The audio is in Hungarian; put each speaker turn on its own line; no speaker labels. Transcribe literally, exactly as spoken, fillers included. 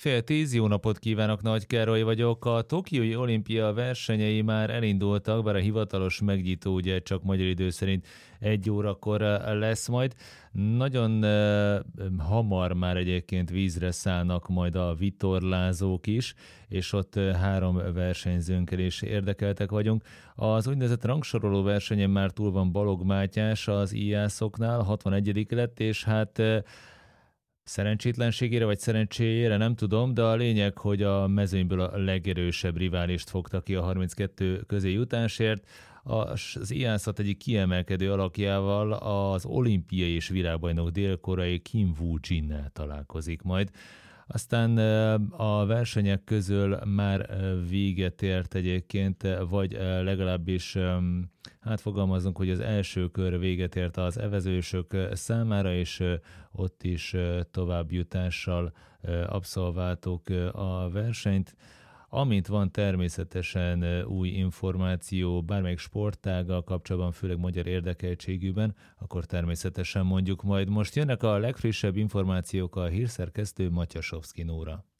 Fél tíz, jó napot kívánok, Nagy Károly vagyok. A Tokiói olimpia versenyei már elindultak, bár a hivatalos megnyitó ugye csak magyar idő szerint egy órakor eh, lesz majd. Nagyon eh, hamar már egyébként vízre szállnak majd a vitorlázók is, és ott eh, három versenyzőnkkel is érdekeltek vagyunk. Az úgynevezett rangsoroló versenyen már túl van Balog Mátyás az íjászoknál, hatvanegyedik lett, és hát eh, szerencsétlenségére vagy szerencséjére nem tudom, de a lényeg, hogy a mezőnyből a legerősebb riválist fogta ki a harminckettő közé jutásért. Az iászat egyik kiemelkedő alakjával az olimpiai és világbajnok dél-koreai Kim Woo-jinnel találkozik majd. Aztán a versenyek közül már véget ért egyébként, vagy legalábbis hát fogalmazunk, hogy az első kör véget ért az evezősök számára, és ott is továbbjutással abszolváltuk a versenyt. Amint van természetesen új információ bármelyik sportággal kapcsolatban, főleg magyar érdekeltségűben, akkor természetesen mondjuk majd. Most jönnek a legfrissebb információk, a hírszerkesztő Matyasovszki Nóra.